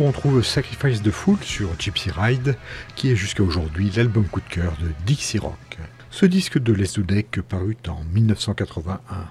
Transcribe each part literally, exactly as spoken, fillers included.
on trouve Sacrifice the Fool sur Gypsy Ride, qui est jusqu'à aujourd'hui l'album coup de cœur de Dixie Rock. Ce disque de Les Dudek parut en dix-neuf cent quatre-vingt-un.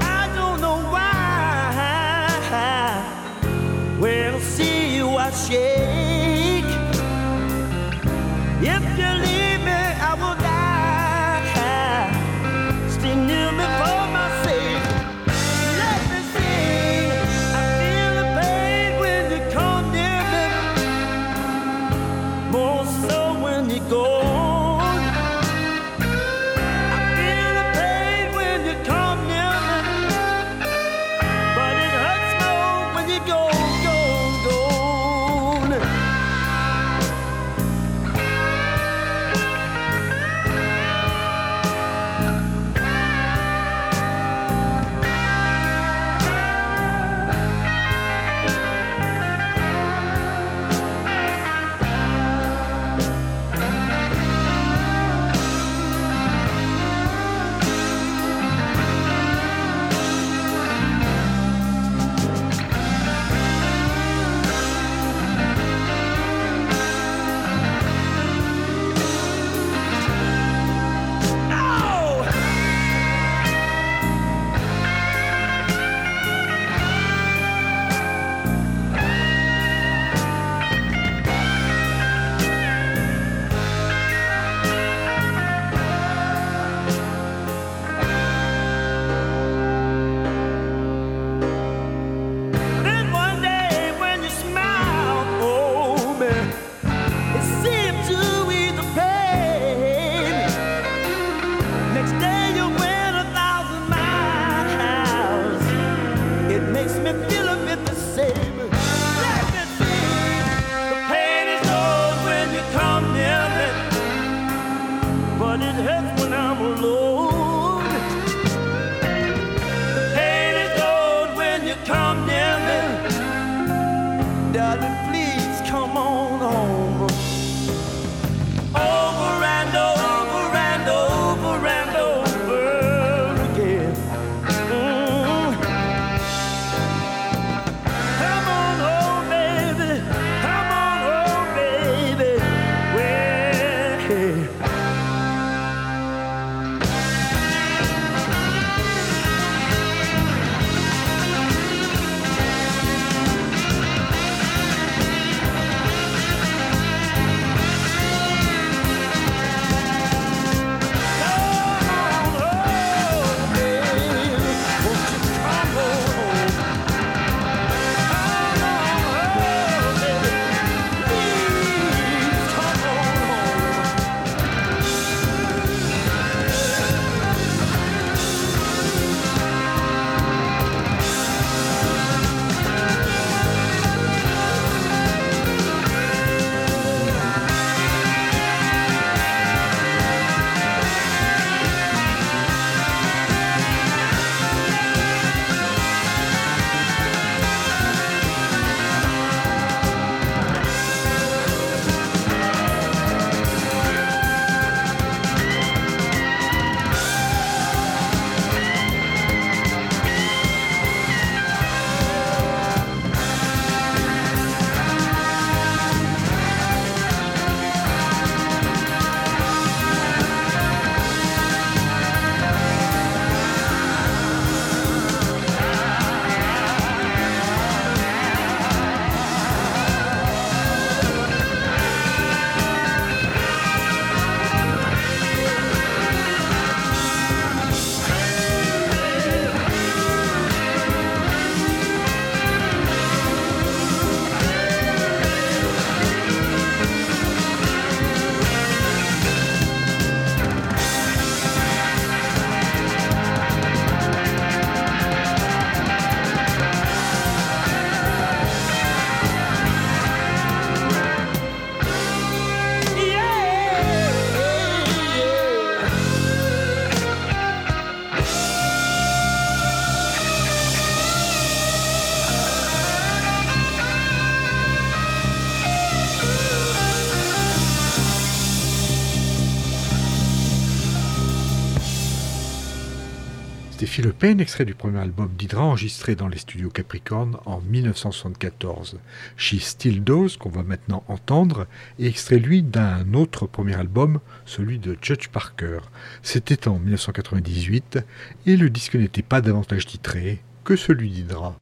Well, see you, I share. If you leave me, I will die. Stay near me for my sake. Let me sing. I feel the pain when you come near me, more so when you go. I feel the pain when you come near me, but it hurts more when you go, go, go. Then one day when you smile for me, it seemed to ease the pain. Next day you went a thousand miles. It makes me feel a bit the same. Let me see. The pain is gone when you come near me, but it hurts when I'm alone. The pain is gone when you come near me. Darling, please come on home. Over and over and over and over again. Mm. Come on home, baby. Come on home, baby. Well, Phil Payne, extrait du premier album d'Hydra enregistré dans les studios Capricorn en mille neuf cent soixante-quatorze. She Still Does, qu'on va maintenant entendre, est extrait lui d'un autre premier album, celui de Judge Parker. C'était en mille neuf cent quatre-vingt-dix-huit et le disque n'était pas davantage titré que celui d'Hydra.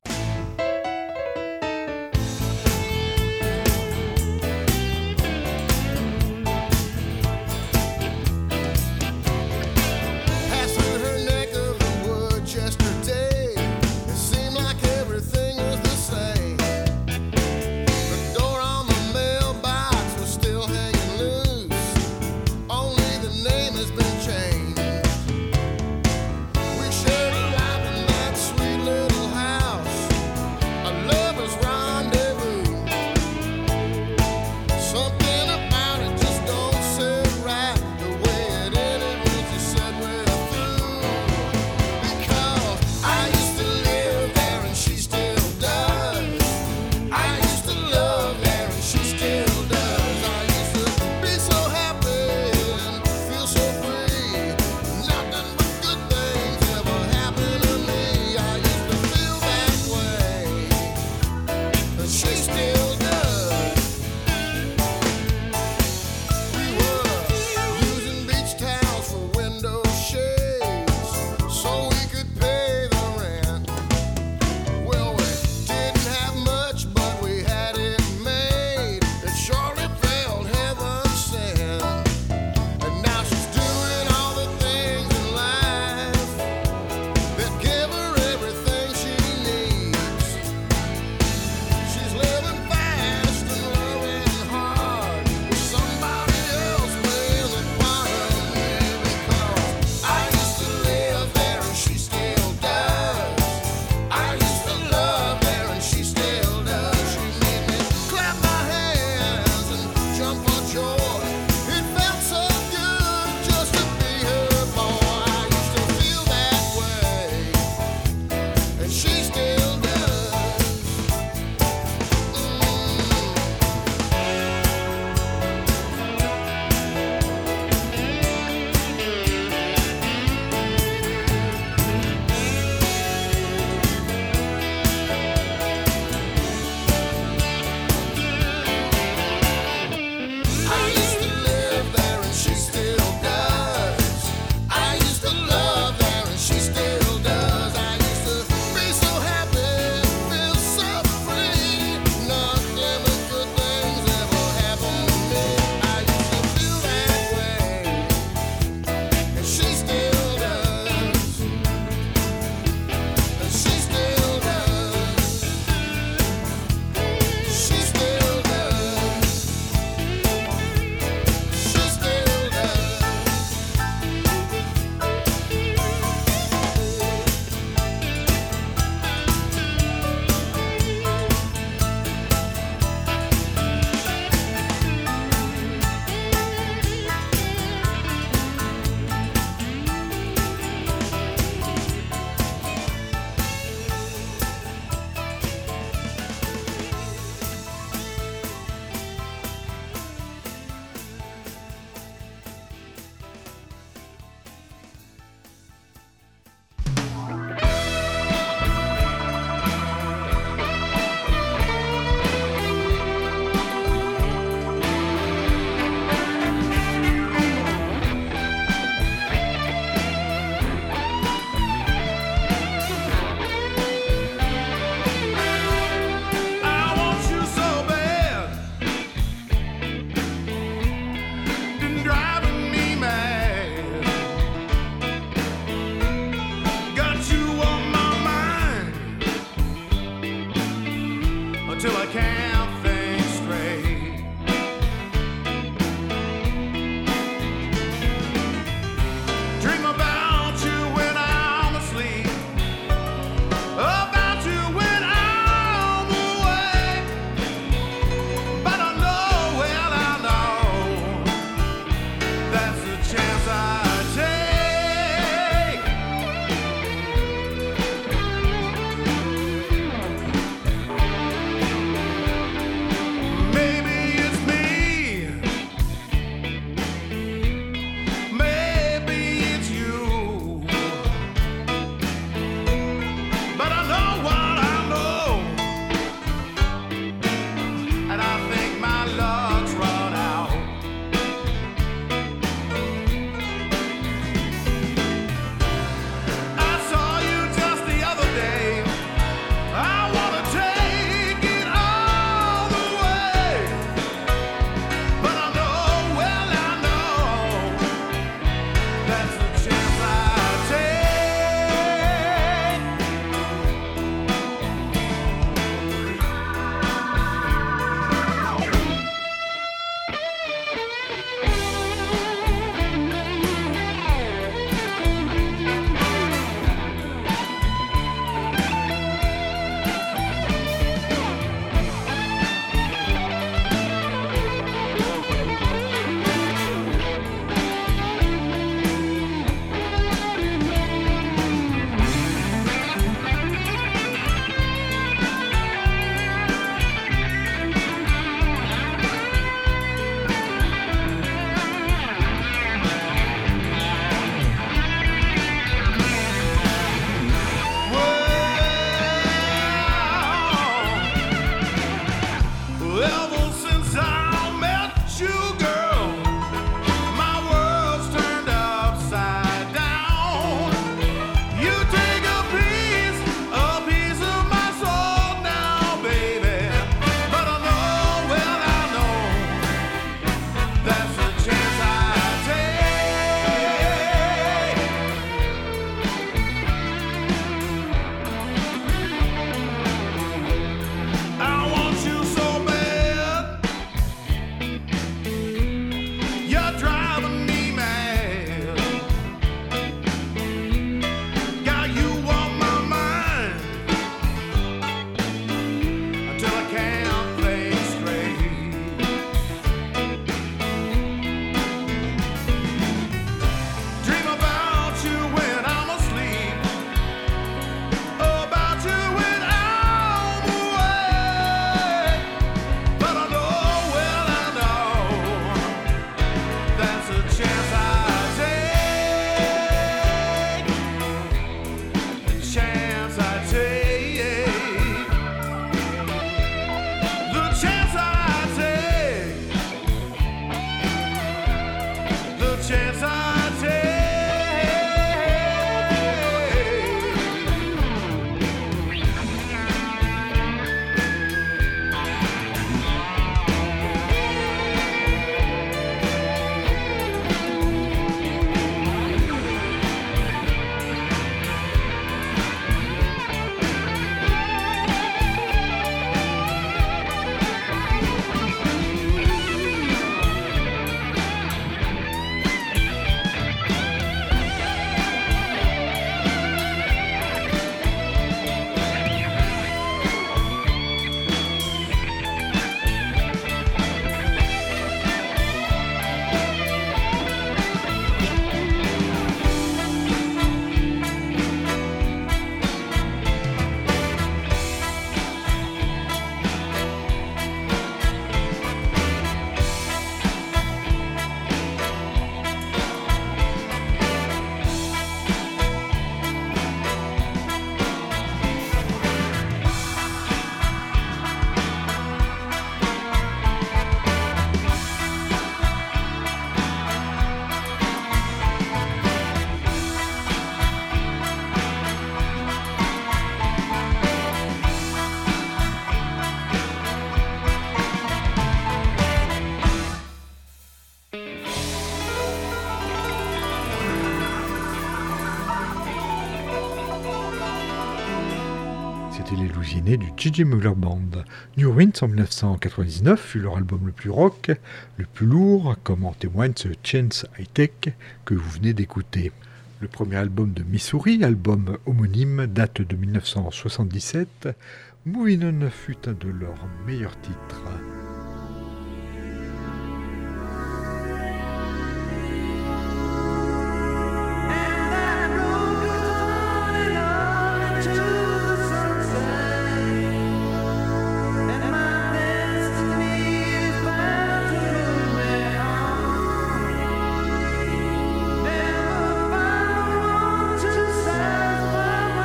louisianais du J J Muller Band. New Winds en mille neuf cent quatre-vingt-dix-neuf fut leur album le plus rock, le plus lourd, comme en témoigne ce Chance High Tech que vous venez d'écouter. Le premier album de Missouri, album homonyme, date de mille neuf cent soixante-dix-sept. Movin' On fut un de leurs meilleurs titres.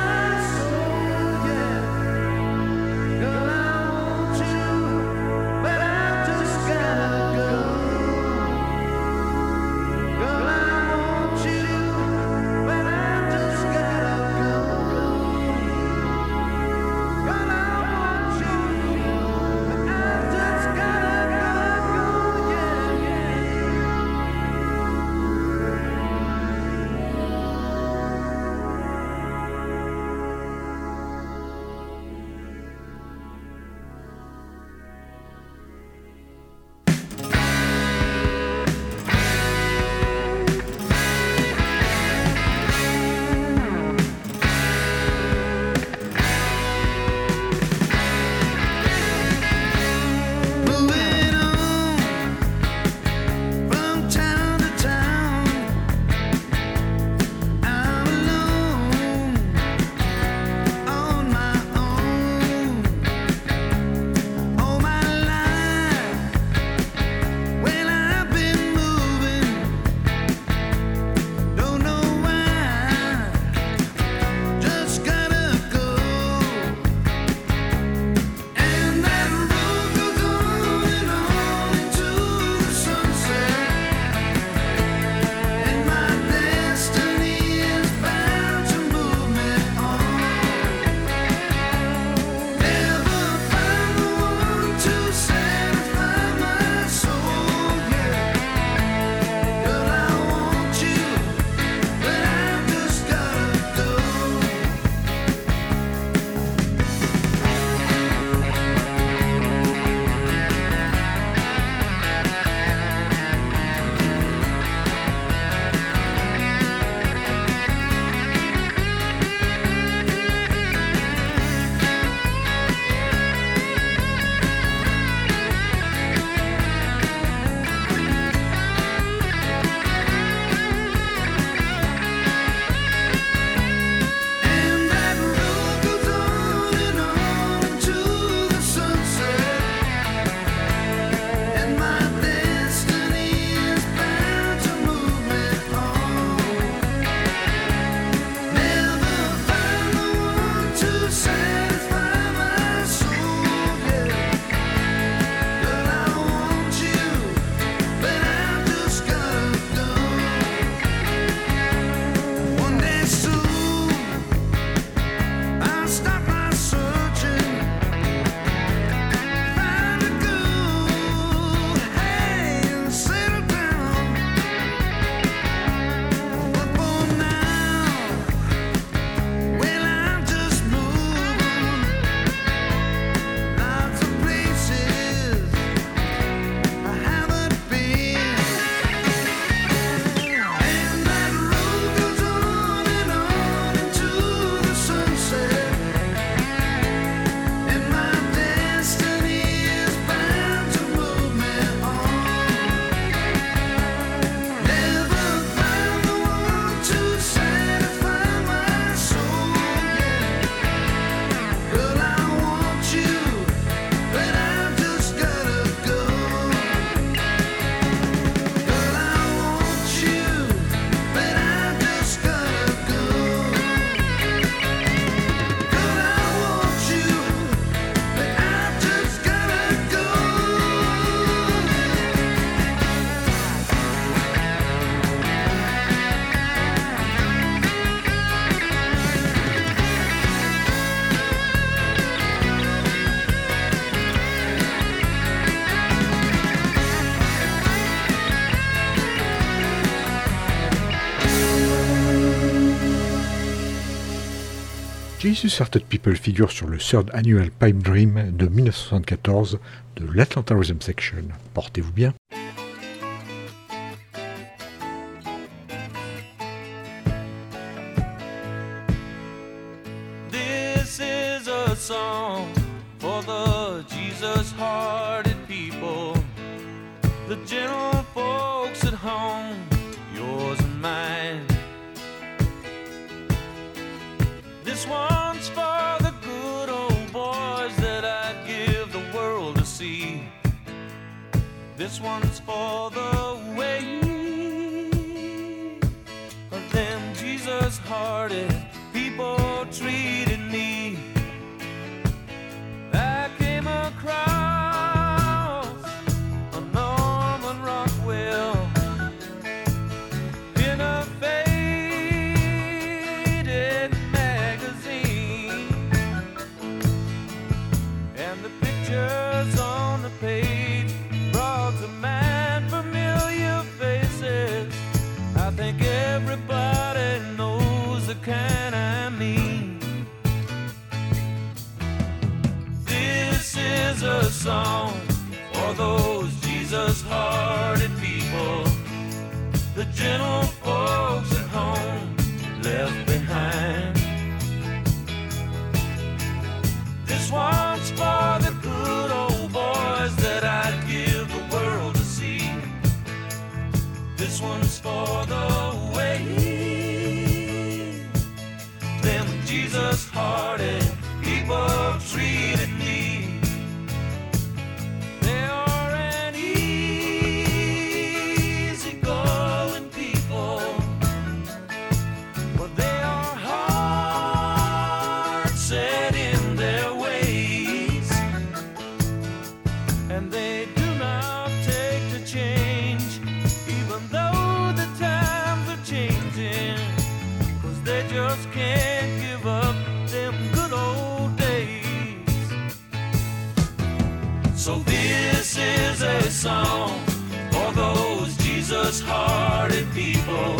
Girl, I want you. This Assorted People figure sur le Third Annual Pipe Dream de mille neuf cent soixante-quatorze de l'Atlanta Rhythm Section. Portez-vous bien. This is a song for the Jesus-hearted people, the gentle folks at home, yours and mine. This one's for the good old boys that I'd give the world to see. This one's for the way of them Jesus-hearted people treated me. I came across a Norman Rockwell in a faded magazine, and the pictures on the page brought to mind familiar faces. I think everybody knows the kind I mean. This is a song for those Jesus-hearted people, the gentle folks at home left behind. This one's for the good old boys that I'd give the world to see. This one's for the way them Jesus-hearted people treated me. They are an easy-going people, but they are hard set in their ways, and they do not take to change, even though the times are changing, 'cause they just can't give up them good old days. So this is a song for those Jesus-hearted people,